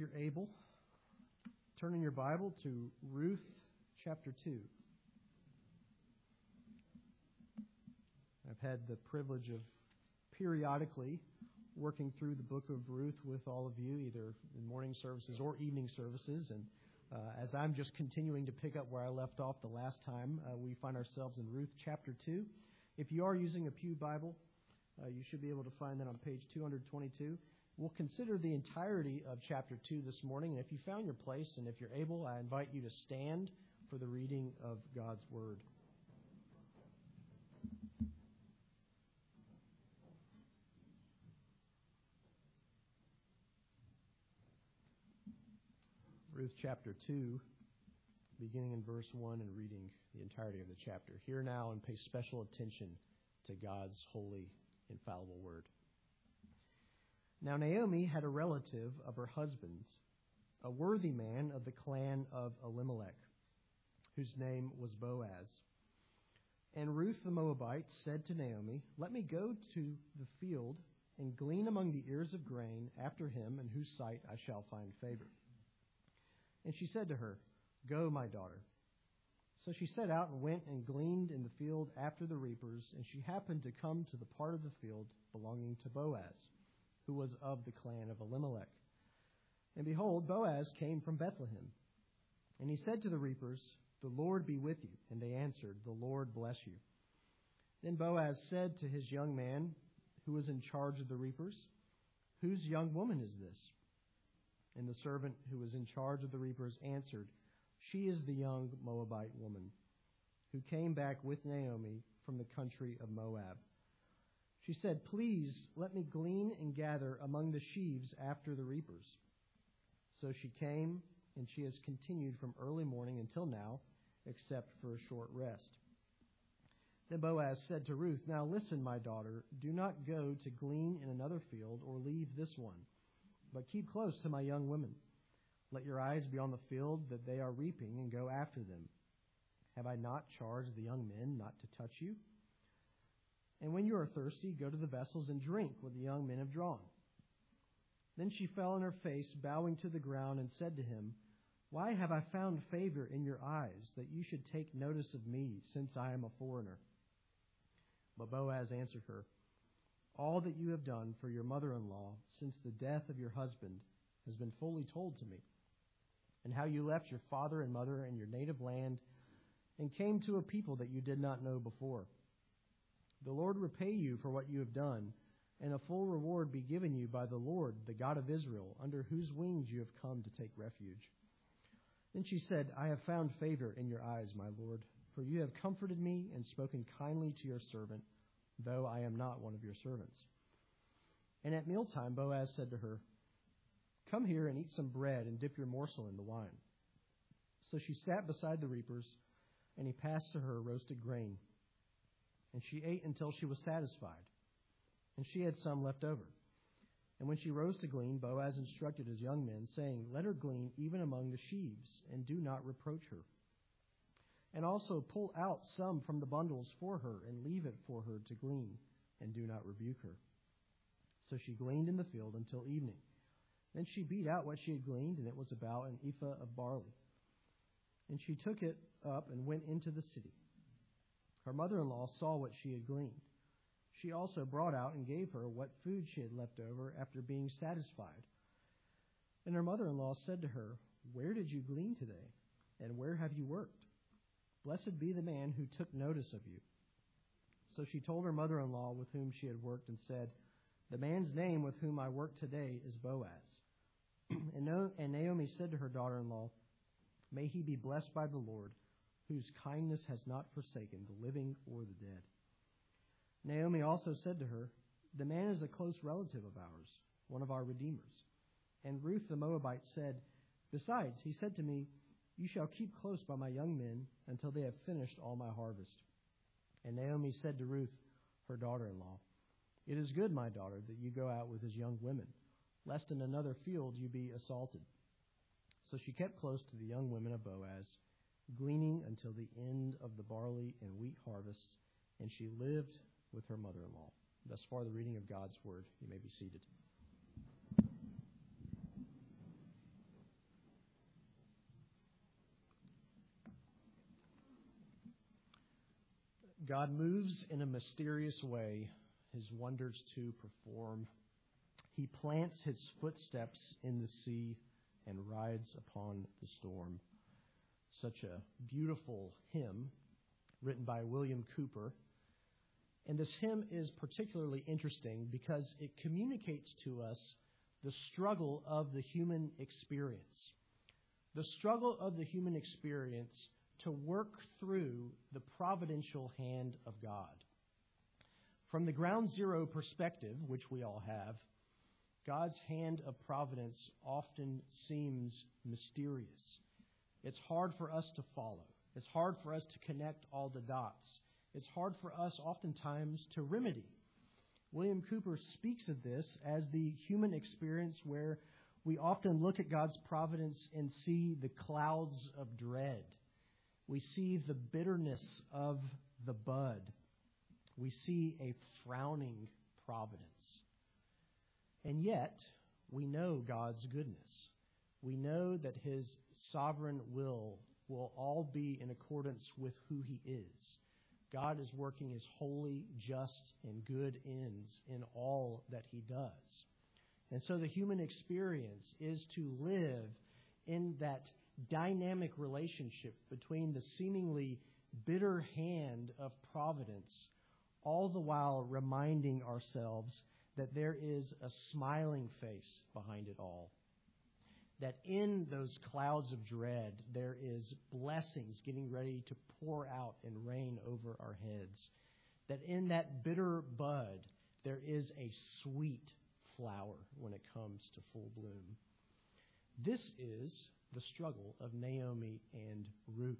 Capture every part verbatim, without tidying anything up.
you're able, turn in your Bible to Ruth chapter two. I've had the privilege of periodically working through the book of Ruth with all of you, either in morning services or evening services. And uh, as I'm just continuing to pick up where I left off the last time, uh, we find ourselves in Ruth chapter two. If you are using a Pew Bible, uh, you should be able to find that on page two twenty-two. We'll consider the entirety of chapter two this morning. And if you found your place and if you're able, I invite you to stand for the reading of God's Word. Ruth chapter two, beginning in verse one and reading the entirety of the chapter. Hear now and pay special attention to God's holy, infallible word. Now Naomi had a relative of her husband's, a worthy man of the clan of Elimelech, whose name was Boaz. And Ruth the Moabite said to Naomi, "Let me go to the field and glean among the ears of grain after him in whose sight I shall find favor." And she said to her, "Go, my daughter." So she set out and went and gleaned in the field after the reapers, and she happened to come to the part of the field belonging to Boaz, who was of the clan of Elimelech. And behold, Boaz came from Bethlehem. And he said to the reapers, "The Lord be with you." And they answered, "The Lord bless you." Then Boaz said to his young man, who was in charge of the reapers, "Whose young woman is this?" And the servant who was in charge of the reapers answered, "She is the young Moabite woman, who came back with Naomi from the country of Moab." She said, "Please let me glean and gather among the sheaves after the reapers." So she came, and she has continued from early morning until now, except for a short rest. Then Boaz said to Ruth, "Now listen, my daughter, do not go to glean in another field or leave this one, but keep close to my young women. Let your eyes be on the field that they are reaping, and go after them. Have I not charged the young men not to touch you? And when you are thirsty, go to the vessels and drink what the young men have drawn." Then she fell on her face, bowing to the ground, and said to him, "Why have I found favor in your eyes, that you should take notice of me, since I am a foreigner?" But Boaz answered her, "All that you have done for your mother-in-law since the death of your husband has been fully told to me, and how you left your father and mother and your native land and came to a people that you did not know before. The Lord repay you for what you have done, and a full reward be given you by the Lord, the God of Israel, under whose wings you have come to take refuge." Then she said, "I have found favor in your eyes, my Lord, for you have comforted me and spoken kindly to your servant, though I am not one of your servants." And at mealtime Boaz said to her, "Come here and eat some bread and dip your morsel in the wine." So she sat beside the reapers, and he passed to her roasted grain. And she ate until she was satisfied, and she had some left over. And when she rose to glean, Boaz instructed his young men, saying, "Let her glean even among the sheaves, and do not reproach her. And also pull out some from the bundles for her, and leave it for her to glean, and do not rebuke her." So she gleaned in the field until evening. Then she beat out what she had gleaned, and it was about an ephah of barley. And she took it up and went into the city. Her mother-in-law saw what she had gleaned. She also brought out and gave her what food she had left over after being satisfied. And her mother-in-law said to her, "Where did you glean today? And where have you worked? Blessed be the man who took notice of you." So she told her mother-in-law with whom she had worked and said, "The man's name with whom I work today is Boaz." And Naomi said to her daughter-in-law, "May he be blessed by the Lord, whose kindness has not forsaken the living or the dead." Naomi also said to her, "The man is a close relative of ours, one of our redeemers." And Ruth the Moabite said, "Besides, he said to me, 'You shall keep close by my young men until they have finished all my harvest.'" And Naomi said to Ruth, her daughter-in-law, "It is good, my daughter, that you go out with his young women, lest in another field you be assaulted." So she kept close to the young women of Boaz, gleaning until the end of the barley and wheat harvests, and she lived with her mother-in-law. Thus far, the reading of God's word. You may be seated. God moves in a mysterious way, his wonders to perform. He plants his footsteps in the sea and rides upon the storm. Such a beautiful hymn written by William Cowper. And this hymn is particularly interesting because it communicates to us the struggle of the human experience. The struggle of the human experience to work through the providential hand of God. From the ground zero perspective, which we all have, God's hand of providence often seems mysterious. It's hard for us to follow. It's hard for us to connect all the dots. It's hard for us oftentimes to remedy. William Cowper speaks of this as the human experience where we often look at God's providence and see the clouds of dread. We see the bitterness of the bud. We see a frowning providence. And yet, we know God's goodness. We know that his sovereign will will all be in accordance with who he is. God is working his holy, just, and good ends in all that he does. And so the human experience is to live in that dynamic relationship between the seemingly bitter hand of providence, all the while reminding ourselves that there is a smiling face behind it all. That in those clouds of dread, there is blessings getting ready to pour out and rain over our heads. That in that bitter bud, there is a sweet flower when it comes to full bloom. This is the struggle of Naomi and Ruth.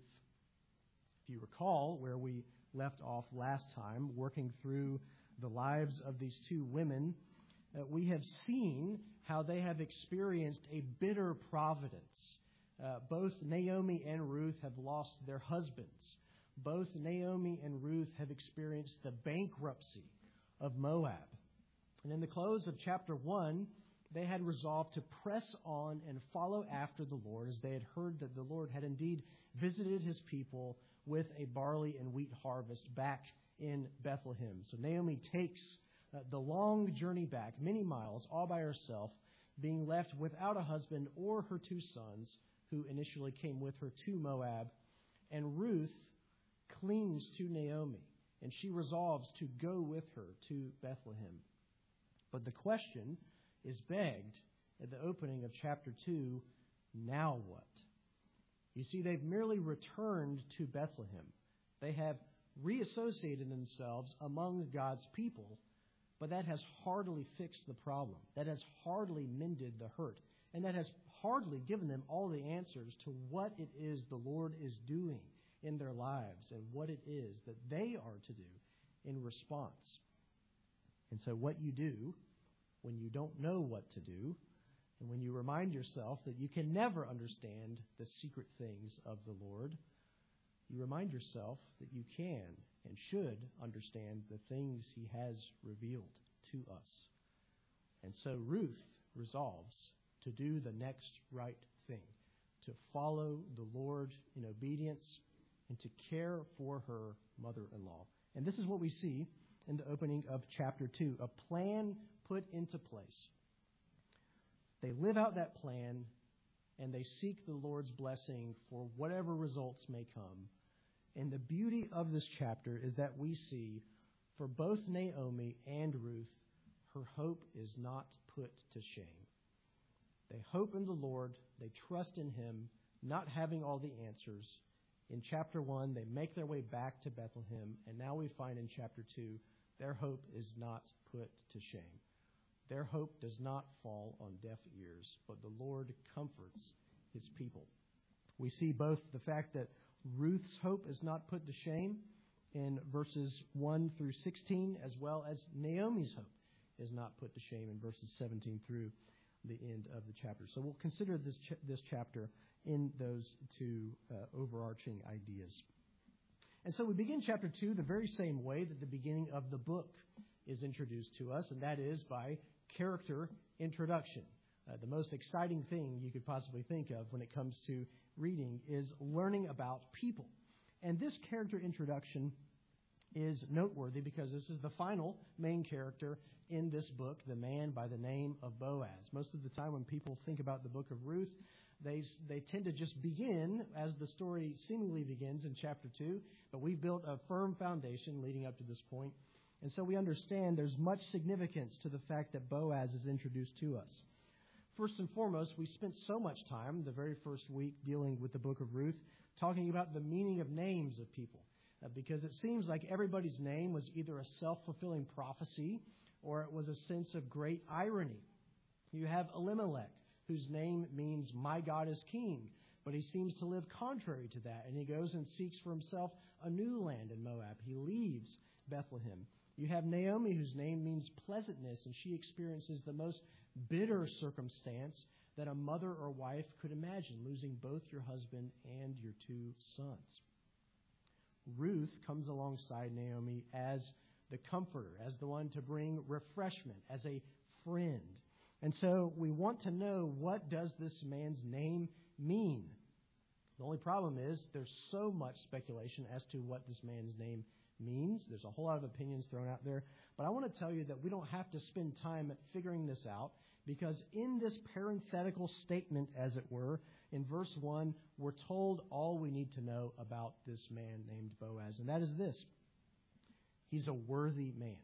If you recall where we left off last time, working through the lives of these two women, uh, we have seen how they have experienced a bitter providence. Uh, both Naomi and Ruth have lost their husbands. Both Naomi and Ruth have experienced the bankruptcy of Moab. And in the close of chapter one, they had resolved to press on and follow after the Lord, as they had heard that the Lord had indeed visited his people with a barley and wheat harvest back in Bethlehem. So Naomi takes uh, the long journey back, many miles, all by herself, being left without a husband or her two sons, who initially came with her to Moab. And Ruth clings to Naomi, and she resolves to go with her to Bethlehem. But the question is begged at the opening of chapter two, now what? You see, they've merely returned to Bethlehem. They have reassociated themselves among God's people, but that has hardly fixed the problem. That has hardly mended the hurt. And that has hardly given them all the answers to what it is the Lord is doing in their lives and what it is that they are to do in response. And so what you do when you don't know what to do, and when you remind yourself that you can never understand the secret things of the Lord, you remind yourself that you can and should understand the things he has revealed to us. And so Ruth resolves to do the next right thing, to follow the Lord in obedience and to care for her mother-in-law. And this is what we see in the opening of chapter two, a plan put into place. They live out that plan, and they seek the Lord's blessing for whatever results may come. And the beauty of this chapter is that we see for both Naomi and Ruth, her hope is not put to shame. They hope in the Lord, they trust in him, not having all the answers. In chapter one, they make their way back to Bethlehem, and now we find in chapter two, their hope is not put to shame. Their hope does not fall on deaf ears, but the Lord comforts his people. We see both the fact that Ruth's hope is not put to shame in verses one through sixteen, as well as Naomi's hope is not put to shame in verses seventeen through the end of the chapter. So we'll consider this ch- this chapter in those two uh, overarching ideas. And so we begin chapter two the very same way that the beginning of the book is introduced to us, and that is by character introduction. Uh, the most exciting thing you could possibly think of when it comes to reading is learning about people. And this character introduction is noteworthy because this is the final main character in this book, the man by the name of Boaz. Most of the time when people think about the book of Ruth, they they tend to just begin as the story seemingly begins in chapter two, but we've built a firm foundation leading up to this point. And so we understand there's much significance to the fact that Boaz is introduced to us. First and foremost, we spent so much time the very first week dealing with the book of Ruth, talking about the meaning of names of people. Uh, because it seems like everybody's name was either a self-fulfilling prophecy or it was a sense of great irony. You have Elimelech, whose name means my God is king, but he seems to live contrary to that, and he goes and seeks for himself a new land in Moab. He leaves Bethlehem. You have Naomi, whose name means pleasantness, and she experiences the most bitter circumstance that a mother or wife could imagine, losing both your husband and your two sons. Ruth comes alongside Naomi as the comforter, as the one to bring refreshment, as a friend. And so we want to know, what does this man's name mean? The only problem is there's so much speculation as to what this man's name means. There's a whole lot of opinions thrown out there. But I want to tell you that we don't have to spend time figuring this out, because in this parenthetical statement, as it were, in verse one, we're told all we need to know about this man named Boaz, and that is this: he's a worthy man.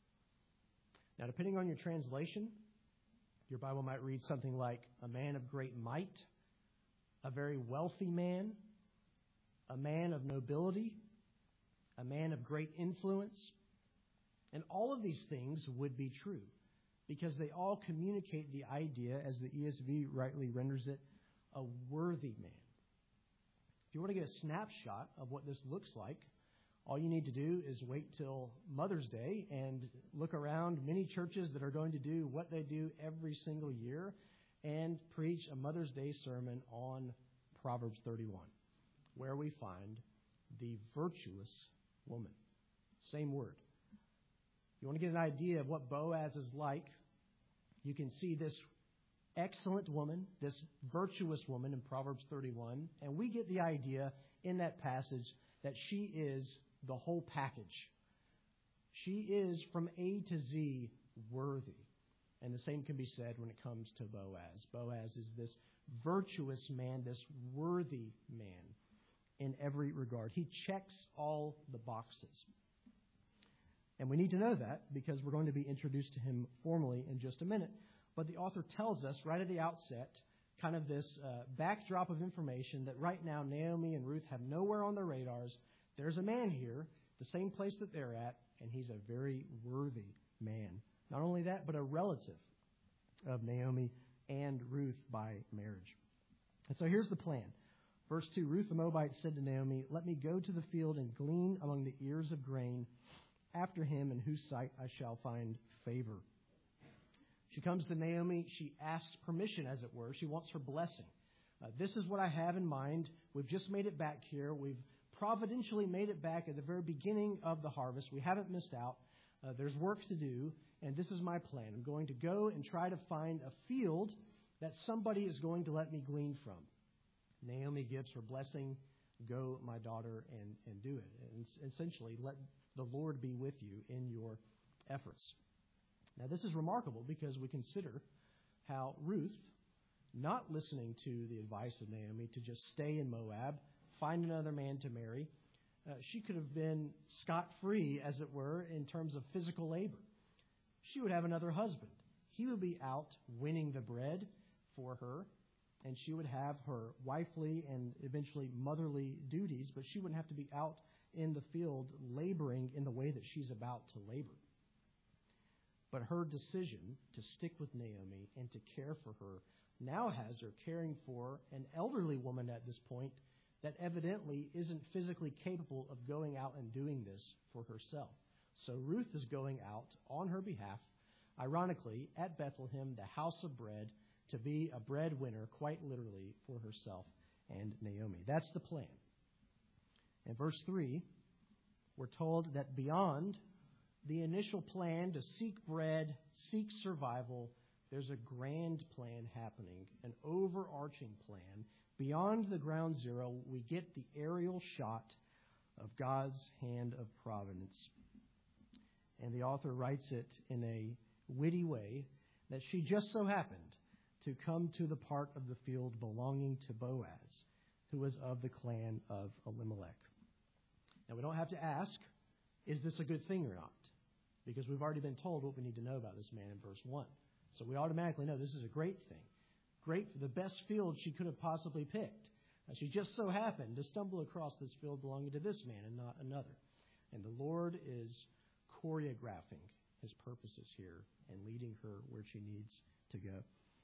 Now, depending on your translation, your Bible might read something like a man of great might, a very wealthy man, a man of nobility, a man of great influence. And all of these things would be true, because they all communicate the idea, as the E S V rightly renders it, a worthy man. If you want to get a snapshot of what this looks like, all you need to do is wait till Mother's Day and look around many churches that are going to do what they do every single year and preach a Mother's Day sermon on Proverbs thirty-one, where we find the virtuous woman. Same word. You want to get an idea of what Boaz is like, you can see this excellent woman, this virtuous woman in Proverbs thirty-one, and we get the idea in that passage that she is the whole package. She is from A to Z worthy. And the same can be said when it comes to Boaz. Boaz is this virtuous man, this worthy man in every regard. He checks all the boxes. And we need to know that because we're going to be introduced to him formally in just a minute. But the author tells us right at the outset kind of this uh, backdrop of information that right now Naomi and Ruth have nowhere on their radars. There's a man here, the same place that they're at, and he's a very worthy man. Not only that, but a relative of Naomi and Ruth by marriage. And so here's the plan. Verse two, Ruth the Moabite said to Naomi, "Let me go to the field and glean among the ears of grain after him, in whose sight I shall find favor." She comes to Naomi. She asks permission, as it were. She wants her blessing. Uh, this is what I have in mind. We've just made it back here. We've providentially made it back at the very beginning of the harvest. We haven't missed out. Uh, there's work to do, and this is my plan. I'm going to go and try to find a field that somebody is going to let me glean from. Naomi gives her blessing. Go, my daughter, and, and do it. And essentially, let the Lord be with you in your efforts. Now, this is remarkable because we consider how Ruth, not listening to the advice of Naomi to just stay in Moab, find another man to marry, uh, she could have been scot-free, as it were, in terms of physical labor. She would have another husband. He would be out winning the bread for her, and she would have her wifely and eventually motherly duties, but she wouldn't have to be out in the field laboring in the way that she's about to labor. But her decision to stick with Naomi and to care for her now has her caring for an elderly woman at this point that evidently isn't physically capable of going out and doing this for herself. So Ruth is going out on her behalf, ironically, at Bethlehem, the house of bread, to be a breadwinner, quite literally, for herself and Naomi. That's the plan. In verse three, we're told that beyond the initial plan to seek bread, seek survival, there's a grand plan happening, an overarching plan. Beyond the ground zero, we get the aerial shot of God's hand of providence. And the author writes it in a witty way that she just so happened to come to the part of the field belonging to Boaz, who was of the clan of Elimelech. Now, we don't have to ask, is this a good thing or not? Because we've already been told what we need to know about this man in verse one. So we automatically know this is a great thing. Great for the best field she could have possibly picked. Uh, she just so happened to stumble across this field belonging to this man and not another. And the Lord is choreographing his purposes here and leading her where she needs to go.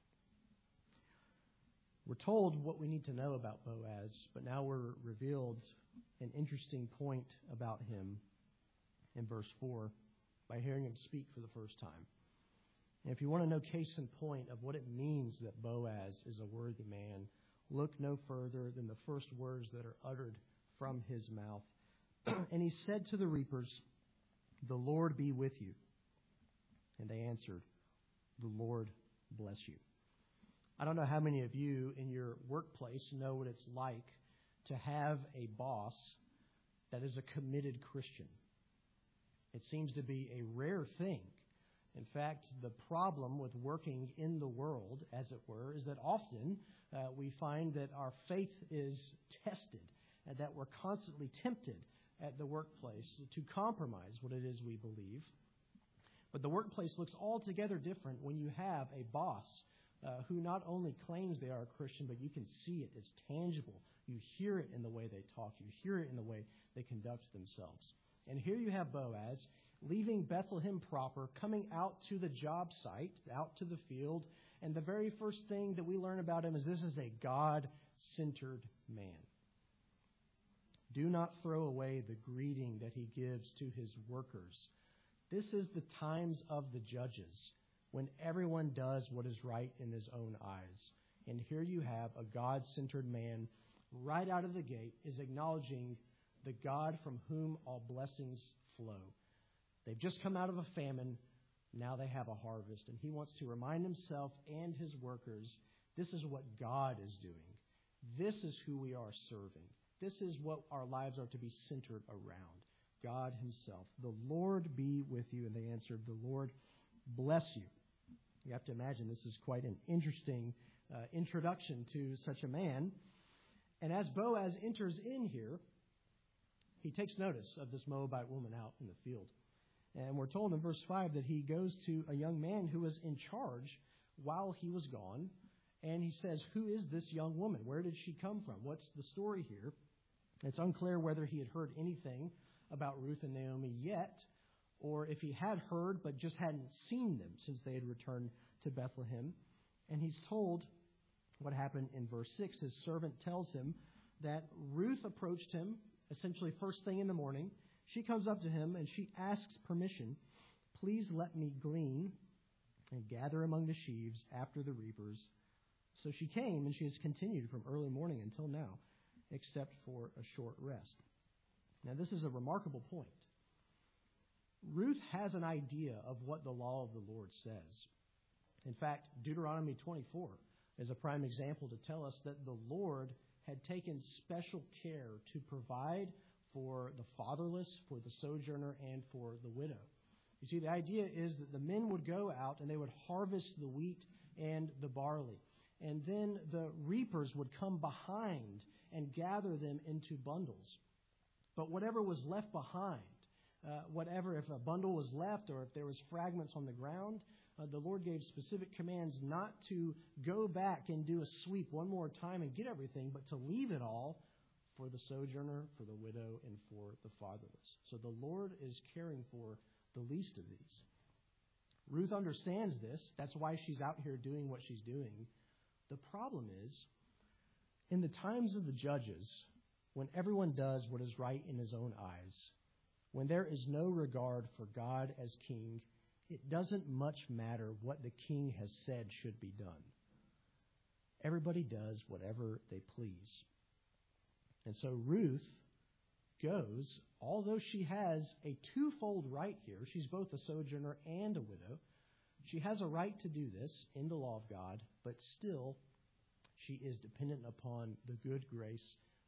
We're told what we need to know about Boaz, but now we're revealed an interesting point about him in verse four by hearing him speak for the first time. And if you want to know case in point of what it means that Boaz is a worthy man, look no further than the first words that are uttered from his mouth. And he said to the reapers, "The Lord be with you." And they answered, "The Lord bless you." I don't know how many of you in your workplace know what it's like to have a boss that is a committed Christian. It seems to be a rare thing. In fact, the problem with working in the world, as it were, is that often uh, we find that our faith is tested and that we're constantly tempted at the workplace to compromise what it is we believe. But the workplace looks altogether different when you have a boss uh, who not only claims they are a Christian, but you can see it. It's tangible. You hear it in the way they talk. You hear it in the way they conduct themselves. And here you have Boaz leaving Bethlehem proper, coming out to the job site, out to the field, and the very first thing that we learn about him is this is a God-centered man. Do not throw away the greeting that he gives to his workers. This is the times of the judges, when everyone does what is right in his own eyes. And here you have a God-centered man right out of the gate is acknowledging the God from whom all blessings flow. They've just come out of a famine. Now they have a harvest. And he wants to remind himself and his workers, this is what God is doing. This is who we are serving. This is what our lives are to be centered around. God himself. The Lord be with you. And they answered, the Lord bless you. You have to imagine this is quite an interesting uh, introduction to such a man. And as Boaz enters in here, he takes notice of this Moabite woman out in the field. And we're told in verse five that he goes to a young man who was in charge while he was gone. And he says, who is this young woman? Where did she come from? What's the story here? It's unclear whether he had heard anything about Ruth and Naomi yet, or if he had heard but just hadn't seen them since they had returned to Bethlehem. And he's told what happened in verse six. His servant tells him that Ruth approached him essentially first thing in the morning. She comes up to him and she asks permission. Please let me glean and gather among the sheaves after the reapers. So she came, and she has continued from early morning until now, except for a short rest. Now, this is a remarkable point. Ruth has an idea of what the law of the Lord says. In fact, Deuteronomy twenty-four is a prime example to tell us that the Lord had taken special care to provide for the fatherless, for the sojourner, and for the widow. You see, the idea is that the men would go out and they would harvest the wheat and the barley. And then the reapers would come behind and gather them into bundles. But whatever was left behind, uh, whatever, if a bundle was left or if there was fragments on the ground, uh, the Lord gave specific commands not to go back and do a sweep one more time and get everything, but to leave it all for the sojourner, for the widow, and for the fatherless. So the Lord is caring for the least of these. Ruth understands this. That's why she's out here doing what she's doing. The problem is, in the times of the judges, when everyone does what is right in his own eyes, when there is no regard for God as king, it doesn't much matter what the king has said should be done. Everybody does whatever they please. And so Ruth goes, although she has a twofold right here, she's both a sojourner and a widow. She has a right to do this in the law of God, but still she is dependent upon the good grace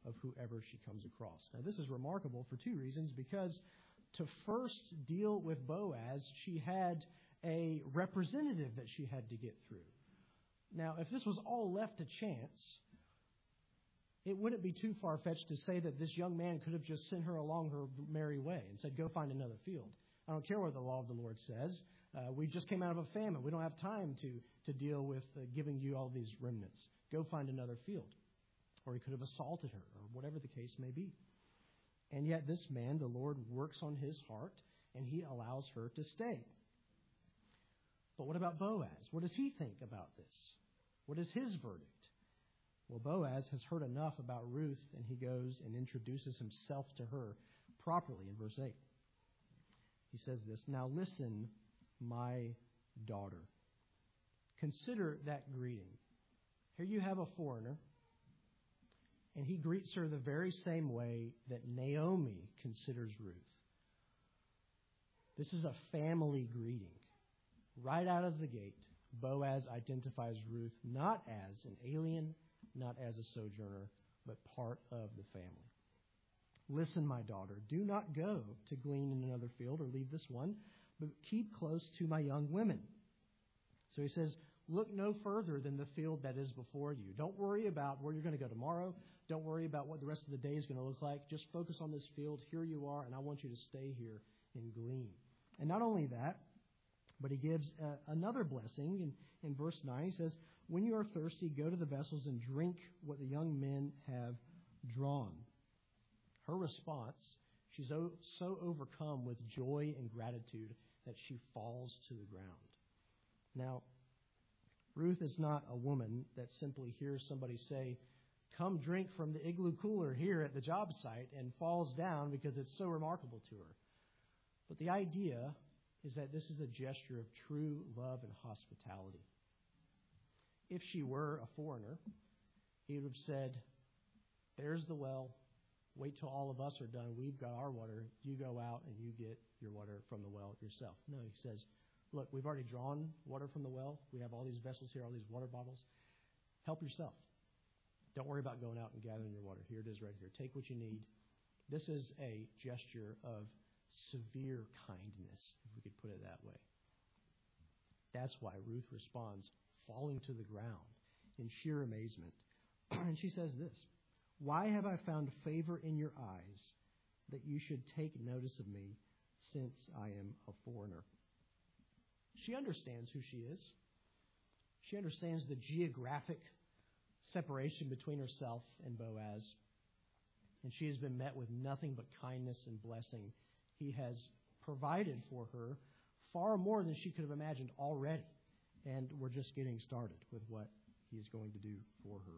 of whoever she comes across. Now, this is remarkable for two reasons, because to first deal with Boaz, she had a representative that she had to get through. Now, if this was all left to chance, it wouldn't be too far-fetched to say that this young man could have just sent her along her merry way and said, go find another field. I don't care what the law of the Lord says. Uh, we just came out of a famine. We don't have time to, to deal with uh, giving you all these remnants. Go find another field. Or he could have assaulted her, or whatever the case may be. And yet this man, the Lord works on his heart, and he allows her to stay. But what about Boaz? What does he think about this? What is his verdict? Well, Boaz has heard enough about Ruth, and he goes and introduces himself to her properly in verse eight. He says this, now listen, my daughter. Consider that greeting. Here you have a foreigner, and he greets her the very same way that Naomi considers Ruth. This is a family greeting. Right out of the gate, Boaz identifies Ruth not as an alien, not as a sojourner, but part of the family. Listen, my daughter, do not go to glean in another field or leave this one, but keep close to my young women. So he says, look no further than the field that is before you. Don't worry about where you're going to go tomorrow. Don't worry about what the rest of the day is going to look like. Just focus on this field. Here you are, and I want you to stay here and glean. And not only that, but he gives uh, another blessing. In, in verse nine, he says, when you are thirsty, go to the vessels and drink what the young men have drawn. Her response, she's so, so overcome with joy and gratitude that she falls to the ground. Now, Ruth is not a woman that simply hears somebody say, come drink from the igloo cooler here at the job site, and falls down because it's so remarkable to her. But the idea is that this is a gesture of true love and hospitality. If she were a foreigner, he would have said, there's the well. Wait till all of us are done. We've got our water. You go out and you get your water from the well yourself. No, he says, look, we've already drawn water from the well. We have all these vessels here, all these water bottles. Help yourself. Don't worry about going out and gathering your water. Here it is right here. Take what you need. This is a gesture of severe kindness, if we could put it that way. That's why Ruth responds, falling to the ground in sheer amazement. And she says this, why have I found favor in your eyes that you should take notice of me since I am a foreigner? She understands who she is. She understands the geographic separation between herself and Boaz. And she has been met with nothing but kindness and blessing. He has provided for her far more than she could have imagined already. And we're just getting started with what he is going to do for her.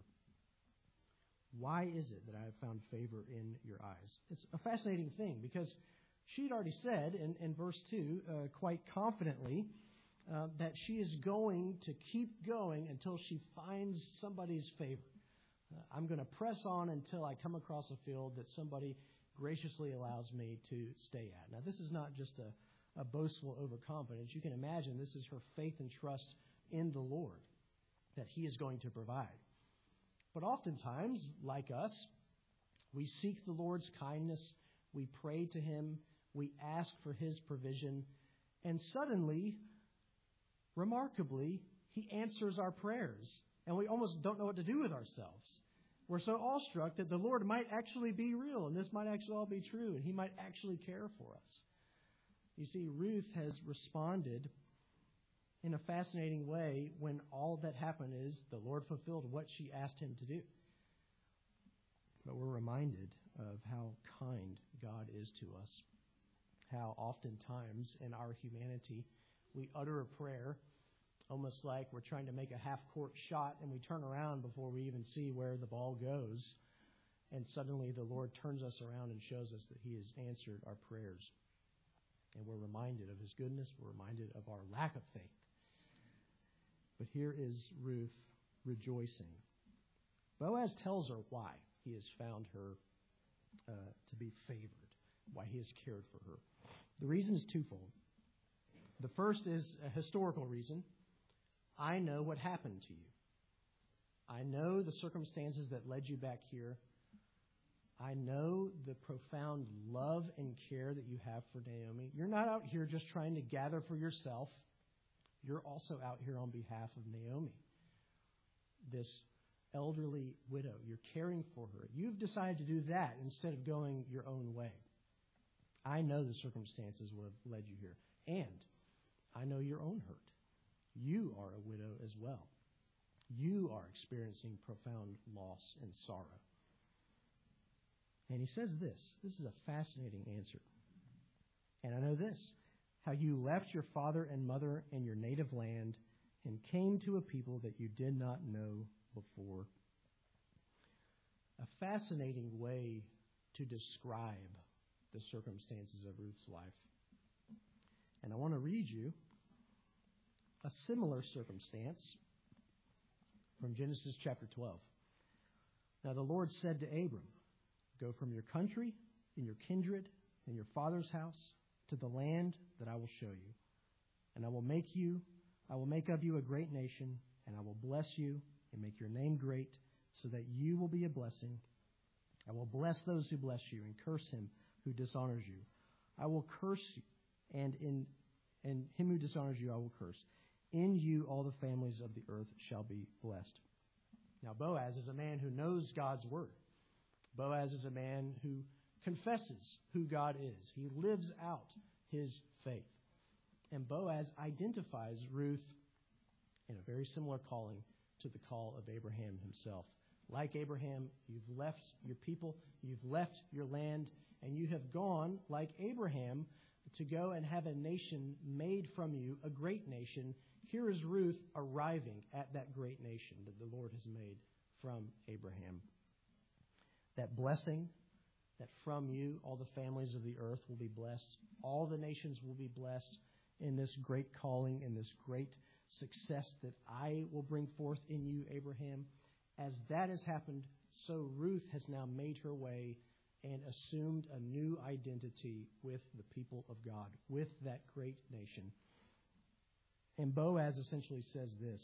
Why is it that I have found favor in your eyes? It's a fascinating thing because she'd already said in, in verse two uh, quite confidently uh, that she is going to keep going until she finds somebody's favor. Uh, I'm going to press on until I come across a field that somebody graciously allows me to stay at. Now, this is not just a, a boastful overconfidence. You can imagine this is her faith and trust in the Lord that he is going to provide. But oftentimes, like us, we seek the Lord's kindness, we pray to him, we ask for his provision, and suddenly, remarkably, he answers our prayers, and we almost don't know what to do with ourselves. We're so awestruck that the Lord might actually be real, and this might actually all be true, and he might actually care for us. You see, Ruth has responded in a fascinating way when all that happened is the Lord fulfilled what she asked him to do. But we're reminded of how kind God is to us, how oftentimes in our humanity we utter a prayer almost like we're trying to make a half-court shot, and we turn around before we even see where the ball goes, and suddenly the Lord turns us around and shows us that he has answered our prayers. And we're reminded of his goodness, we're reminded of our lack of faith. But here is Ruth rejoicing. Boaz tells her why he has found her uh, to be favored, why he has cared for her. The reason is twofold. The first is a historical reason. I know what happened to you. I know the circumstances that led you back here. I know the profound love and care that you have for Naomi. You're not out here just trying to gather for yourself. You're also out here on behalf of Naomi, this elderly widow. You're caring for her. You've decided to do that instead of going your own way. I know the circumstances would have led you here. And I know your own hurt. You are a widow as well. You are experiencing profound loss and sorrow. And he says this. This is a fascinating answer. And I know this, how you left your father and mother and your native land and came to a people that you did not know before. A fascinating way to describe the circumstances of Ruth's life. And I want to read you a similar circumstance from Genesis chapter twelve. Now the Lord said to Abram, go from your country and your kindred and your father's house to the land that I will show you. And I will make you, I will make of you a great nation, and I will bless you and make your name great, so that you will be a blessing. I will bless those who bless you and curse him who dishonors you. I will curse you, and in and him who dishonors you I will curse. In you all the families of the earth shall be blessed. Now Boaz is a man who knows God's word. Boaz is a man who confesses who God is. He lives out his faith. And Boaz identifies Ruth in a very similar calling to the call of Abraham himself. Like Abraham, you've left your people, you've left your land, and you have gone, like Abraham, to go and have a nation made from you, a great nation. Here is Ruth arriving at that great nation that the Lord has made from Abraham. That blessing, that from you all the families of the earth will be blessed. All the nations will be blessed in this great calling, in this great success that I will bring forth in you, Abraham. As that has happened, so Ruth has now made her way and assumed a new identity with the people of God, with that great nation. And Boaz essentially says this: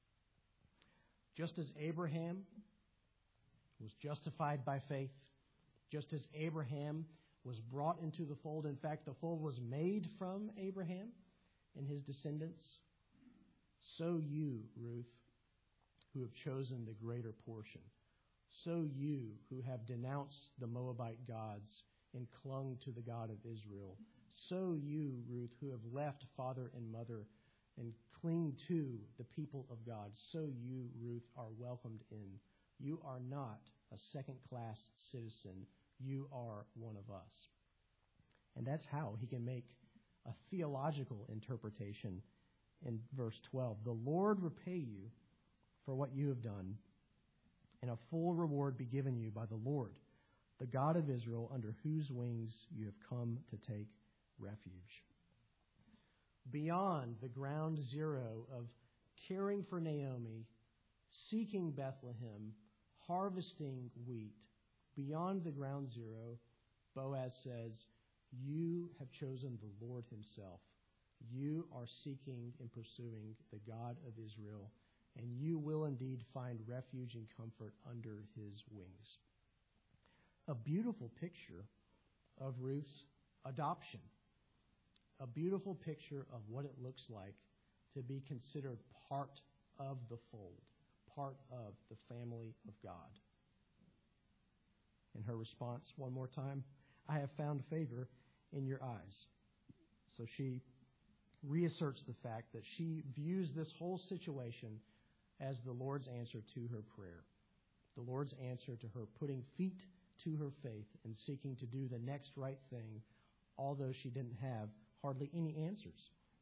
just as Abraham was justified by faith, just as Abraham was brought into the fold, in fact, the fold was made from Abraham and his descendants, so you, Ruth, who have chosen the greater portion, so you who have denounced the Moabite gods and clung to the God of Israel, so you, Ruth, who have left father and mother and cling to the people of God, so you, Ruth, are welcomed in. You are not a second-class citizen. You are one of us. And that's how he can make a theological interpretation in verse twelve. The Lord repay you for what you have done, and a full reward be given you by the Lord, the God of Israel, under whose wings you have come to take refuge. Beyond the ground zero of caring for Naomi, seeking Bethlehem, harvesting wheat, beyond the ground zero, Boaz says, you have chosen the Lord himself. You are seeking and pursuing the God of Israel, and you will indeed find refuge and comfort under his wings. A beautiful picture of Ruth's adoption. A beautiful picture of what it looks like to be considered part of the fold, part of the family of God. And her response, one more time, I have found favor in your eyes. So she reasserts the fact that she views this whole situation as the Lord's answer to her prayer. The Lord's answer to her putting feet to her faith and seeking to do the next right thing, although she didn't have hardly any answers.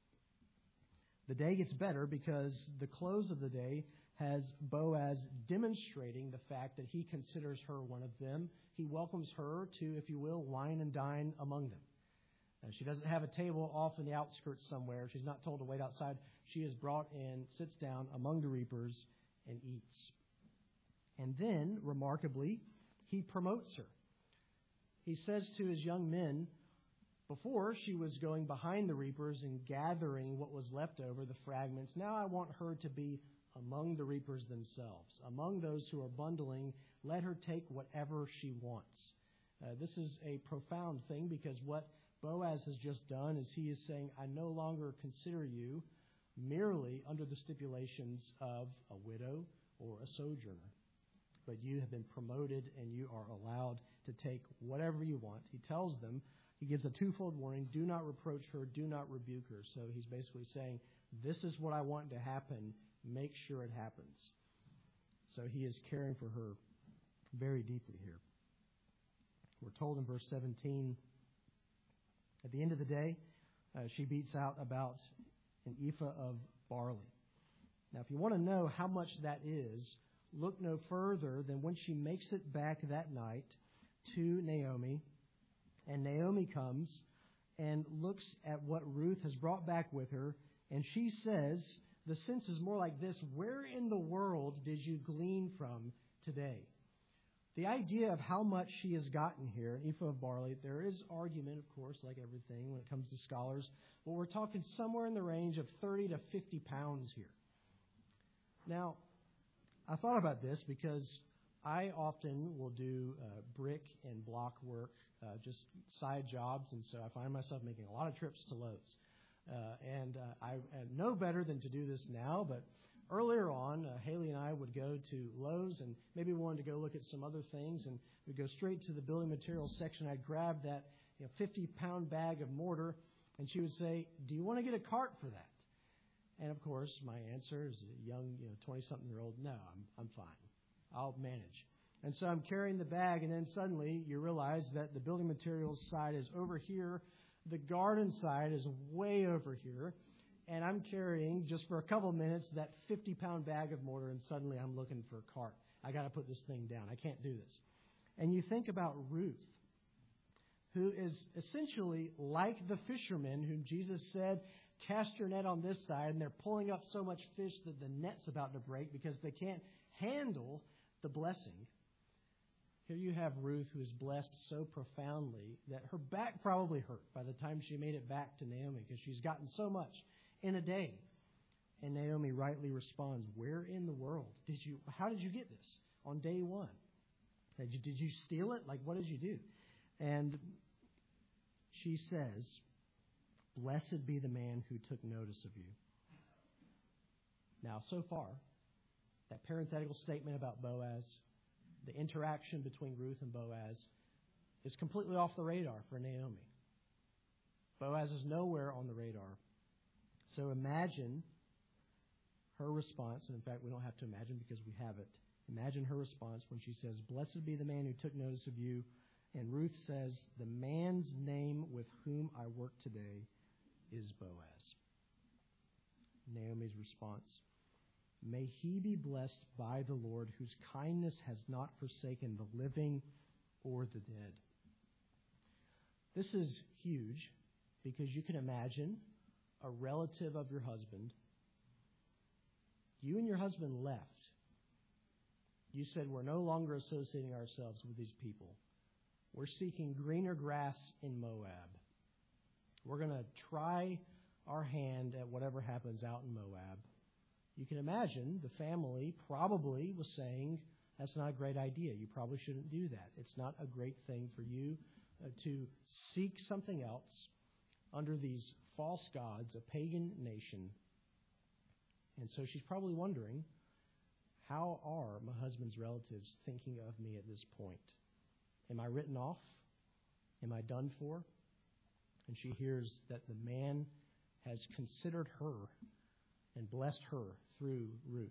The day gets better because the close of the day has Boaz demonstrating the fact that he considers her one of them. He welcomes her to, if you will, wine and dine among them. Uh, she doesn't have a table off in the outskirts somewhere. She's not told to wait outside. She is brought in, sits down among the reapers, and eats. And then, remarkably, he promotes her. He says to his young men, before she was going behind the reapers and gathering what was left over, the fragments, now I want her to be among the reapers themselves, among those who are bundling. Let her take whatever she wants. Uh, this is a profound thing because what Boaz has just done is he is saying, I no longer consider you merely under the stipulations of a widow or a sojourner, but you have been promoted and you are allowed to take whatever you want. He tells them, he gives a twofold warning, do not reproach her, do not rebuke her. So he's basically saying, this is what I want to happen, make sure it happens. So he is caring for her very deeply here. We're told in verse seventeen, at the end of the day, uh, she beats out about an ephah of barley. Now, if you want to know how much that is, look no further than when she makes it back that night to Naomi, and Naomi comes and looks at what Ruth has brought back with her, and she says, the sense is more like this, where in the world did you glean from today? The idea of how much she has gotten here, an ephah of barley, there is argument, of course, like everything when it comes to scholars, but we're talking somewhere in the range of thirty to fifty pounds here. Now, I thought about this because I often will do uh, brick and block work, uh, just side jobs, and so I find myself making a lot of trips to Lowe's. Uh, and uh, I, I know better than to do this now, but earlier on, uh, Haley and I would go to Lowe's, and maybe we wanted to go look at some other things, and we'd go straight to the building materials section. I'd grab that you know, fifty-pound bag of mortar, and she would say, do you want to get a cart for that? And, of course, my answer is a young, you know, twenty-something-year-old, no, I'm, I'm fine. I'll manage. And so I'm carrying the bag, and then suddenly you realize that the building materials side is over here, the garden side is way over here, and I'm carrying, just for a couple of minutes, that fifty-pound bag of mortar, and suddenly I'm looking for a cart. I got to put this thing down. I can't do this. And you think about Ruth, who is essentially like the fishermen whom Jesus said, cast your net on this side, and they're pulling up so much fish that the net's about to break because they can't handle the blessing. Here you have Ruth, who is blessed so profoundly that her back probably hurt by the time she made it back to Naomi because she's gotten so much in a day. And Naomi rightly responds, where in the world did you, how did you get this on day one? Did you, did you steal it? Like, what did you do? And she says, blessed be the man who took notice of you. Now, so far, that parenthetical statement about Boaz, the interaction between Ruth and Boaz, is completely off the radar for Naomi. Boaz is nowhere on the radar. So imagine her response, and in fact, we don't have to imagine because we have it. Imagine her response when she says, blessed be the man who took notice of you. And Ruth says, the man's name with whom I work today is Boaz. Naomi's response, may he be blessed by the Lord, whose kindness has not forsaken the living or the dead. This is huge because you can imagine a relative of your husband. You and your husband left. You said, we're no longer associating ourselves with these people. We're seeking greener grass in Moab. We're going to try our hand at whatever happens out in Moab. You can imagine the family probably was saying, that's not a great idea. You probably shouldn't do that. It's not a great thing for you uh, to seek something else under these false gods, a pagan nation. And so she's probably wondering, how are my husband's relatives thinking of me at this point? Am I written off? Am I done for? And she hears that the man has considered her and blessed her through Ruth.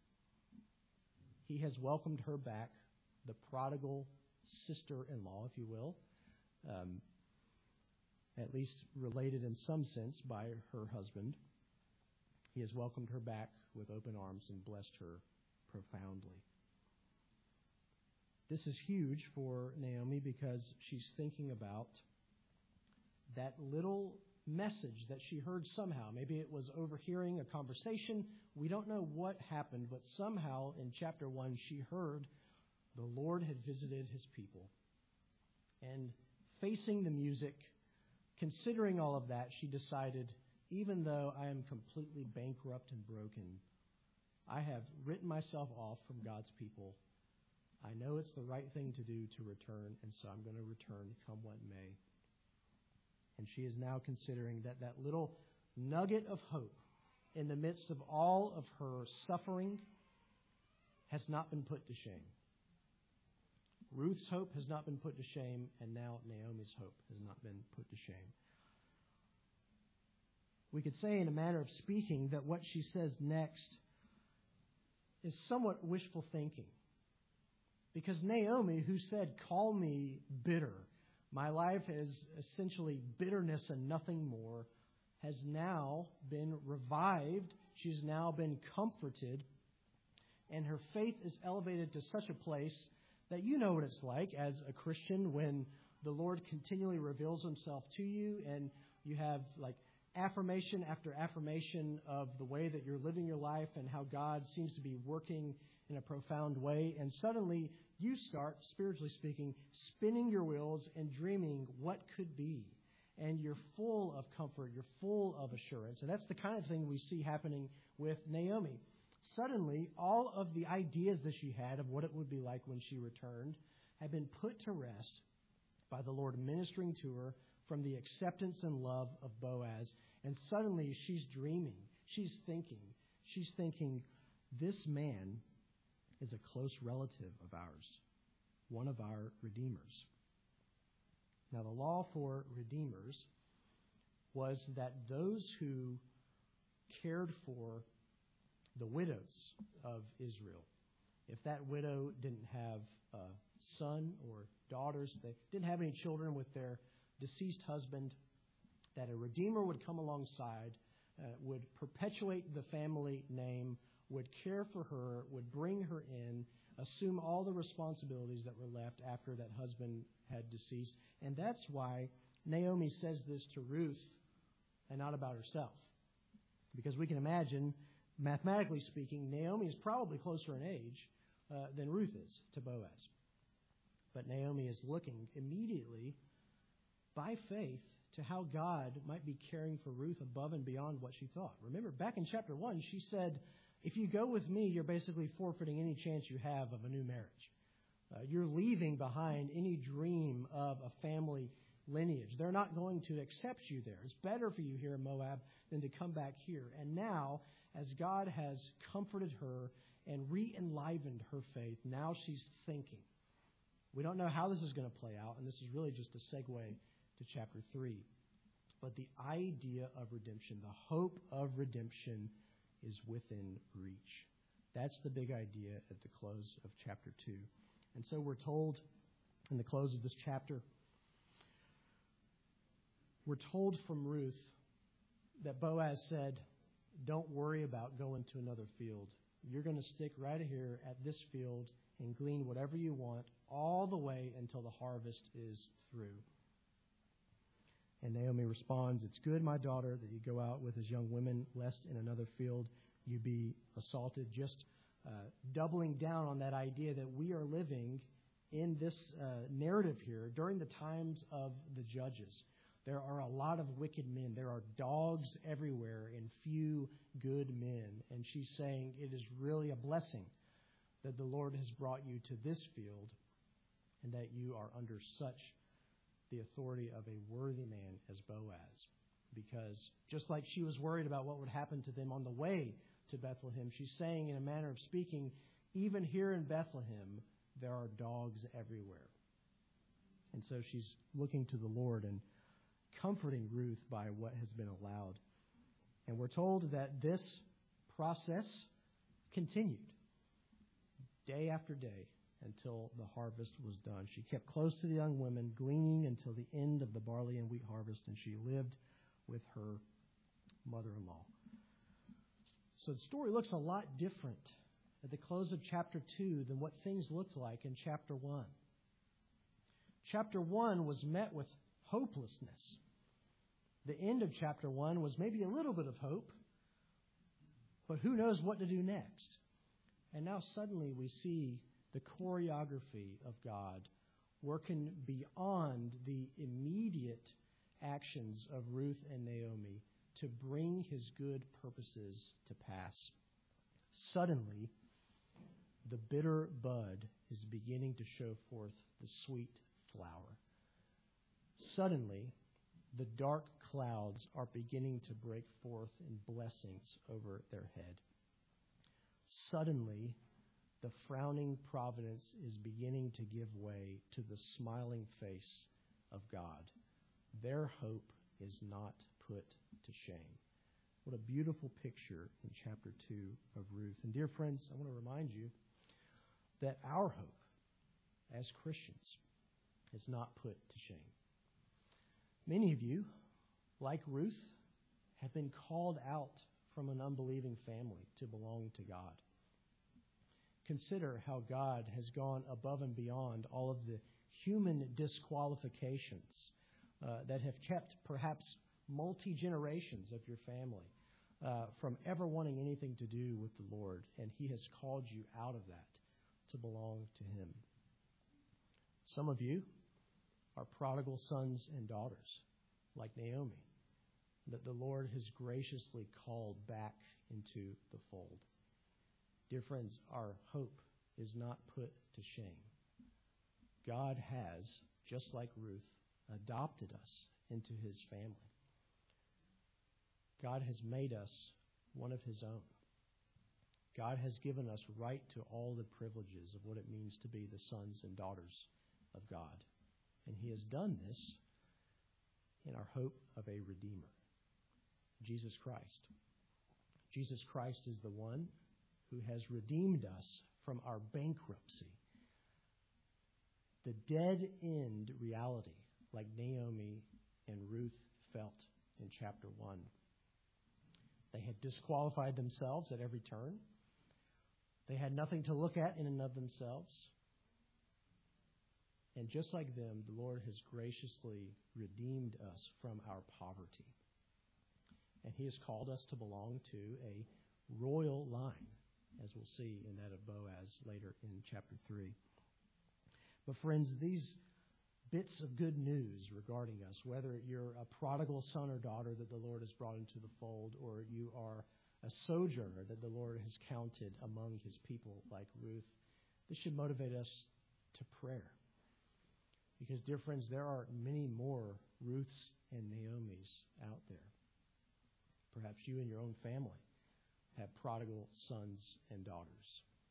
He has welcomed her back, the prodigal sister-in-law, if you will, um, at least related in some sense by her husband. He has welcomed her back with open arms and blessed her profoundly. This is huge for Naomi because she's thinking about that little message that she heard somehow. Maybe it was overhearing a conversation. We don't know what happened, but somehow in chapter one she heard the Lord had visited his people. And facing the music, considering all of that, she decided, even though I am completely bankrupt and broken, I have written myself off from God's people. I know it's the right thing to do to return, and so I'm going to return come what may. And she is now considering that that little nugget of hope in the midst of all of her suffering has not been put to shame. Ruth's hope has not been put to shame, and now Naomi's hope has not been put to shame. We could say in a manner of speaking that what she says next is somewhat wishful thinking. Because Naomi, who said, "Call me bitter, my life is essentially bitterness and nothing more," has now been revived. She's now been comforted. And her faith is elevated to such a place that you know what it's like as a Christian when the Lord continually reveals himself to you and you have like affirmation after affirmation of the way that you're living your life and how God seems to be working in a profound way. And suddenly you start, spiritually speaking, spinning your wheels and dreaming what could be. And you're full of comfort. You're full of assurance. And that's the kind of thing we see happening with Naomi. Suddenly, all of the ideas that she had of what it would be like when she returned had been put to rest by the Lord ministering to her from the acceptance and love of Boaz. And suddenly, she's dreaming. She's thinking. She's thinking, this man is a close relative of ours, one of our redeemers. Now, the law for redeemers was that those who cared for the widows of Israel, if that widow didn't have a son or daughters, they didn't have any children with their deceased husband, that a redeemer would come alongside, uh, would perpetuate the family name, would care for her, would bring her in, assume all the responsibilities that were left after that husband had deceased. And that's why Naomi says this to Ruth and not about herself. Because we can imagine, mathematically speaking, Naomi is probably closer in age uh, than Ruth is to Boaz. But Naomi is looking immediately by faith to how God might be caring for Ruth above and beyond what she thought. Remember, back in chapter one, she said, if you go with me, you're basically forfeiting any chance you have of a new marriage. Uh, you're leaving behind any dream of a family lineage. They're not going to accept you there. It's better for you here in Moab than to come back here. And now, as God has comforted her and re-enlivened her faith, now she's thinking. We don't know how this is going to play out, and this is really just a segue to chapter three. But the idea of redemption, the hope of redemption, is within reach. That's the big idea at the close of chapter two. And so we're told in the close of this chapter, we're told from Ruth that Boaz said, don't worry about going to another field. You're going to stick right here at this field and glean whatever you want all the way until the harvest is through. And Naomi responds, it's good, my daughter, that you go out with as young women, lest in another field you be assaulted. Just uh, doubling down on that idea that we are living in this uh, narrative here during the times of the judges. There are a lot of wicked men. There are dogs everywhere and few good men. And she's saying it is really a blessing that the Lord has brought you to this field and that you are under such the authority of a worthy man as Boaz. Because just like she was worried about what would happen to them on the way to Bethlehem, she's saying in a manner of speaking, even here in Bethlehem, there are dogs everywhere. And so she's looking to the Lord and comforting Ruth by what has been allowed. And we're told that this process continued day after day until the harvest was done. She kept close to the young women, gleaning until the end of the barley and wheat harvest, and she lived with her mother-in-law. So the story looks a lot different at the close of chapter two than what things looked like in chapter one. Chapter one was met with hopelessness. The end of chapter one was maybe a little bit of hope, but who knows what to do next. And now suddenly we see the choreography of God working beyond the immediate actions of Ruth and Naomi to bring his good purposes to pass. Suddenly, the bitter bud is beginning to show forth the sweet flower. Suddenly, the dark clouds are beginning to break forth in blessings over their head. Suddenly, the frowning providence is beginning to give way to the smiling face of God. Their hope is not put to shame. What a beautiful picture in chapter two of Ruth. And dear friends, I want to remind you that our hope as Christians is not put to shame. Many of you, like Ruth, have been called out from an unbelieving family to belong to God. Consider how God has gone above and beyond all of the human disqualifications uh, that have kept perhaps multi-generations of your family uh, from ever wanting anything to do with the Lord. And He has called you out of that to belong to Him. Some of you are prodigal sons and daughters, like Naomi, that the Lord has graciously called back into the fold. Dear friends, our hope is not put to shame. God has, just like Ruth, adopted us into His family. God has made us one of His own. God has given us right to all the privileges of what it means to be the sons and daughters of God. And He has done this in our hope of a Redeemer, Jesus Christ. Jesus Christ is the one who has redeemed us from our bankruptcy, the dead-end reality like Naomi and Ruth felt in chapter one. They had disqualified themselves at every turn. They had nothing to look at in and of themselves. And just like them, the Lord has graciously redeemed us from our poverty. And He has called us to belong to a royal line, as we'll see in that of Boaz later in chapter three. But friends, these bits of good news regarding us, whether you're a prodigal son or daughter that the Lord has brought into the fold, or you are a sojourner that the Lord has counted among His people like Ruth, this should motivate us to prayer. Because, dear friends, there are many more Ruths and Naomis out there. Perhaps you and your own family have prodigal sons and daughters.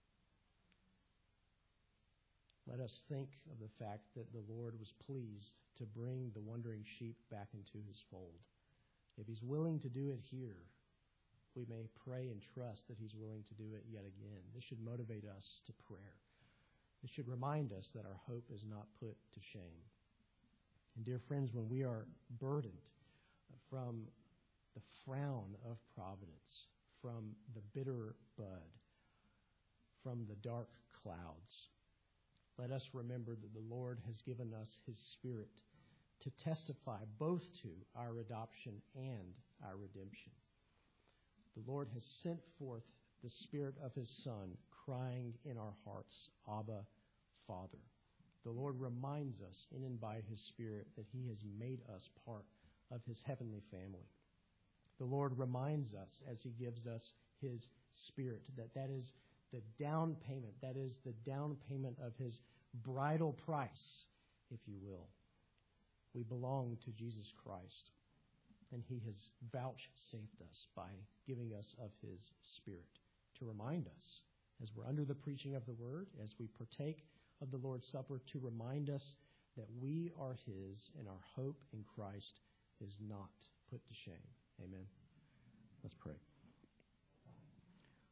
Let us think of the fact that the Lord was pleased to bring the wandering sheep back into His fold. If He's willing to do it here, we may pray and trust that He's willing to do it yet again. This should motivate us to prayer. It should remind us that our hope is not put to shame. And dear friends, when we are burdened from the frown of providence, from the bitter bud, from the dark clouds, let us remember that the Lord has given us His Spirit to testify both to our adoption and our redemption. The Lord has sent forth the Spirit of His Son, crying in our hearts, Abba, Father. The Lord reminds us in and by His Spirit that He has made us part of His heavenly family. The Lord reminds us as He gives us His Spirit that that is the down payment, that is the down payment of His bridal price, if you will. We belong to Jesus Christ, and He has vouchsafed us by giving us of His Spirit to remind us, as we're under the preaching of the Word, as we partake of the Lord's Supper, to remind us that we are His and our hope in Christ is not put to shame. Amen. Let's pray.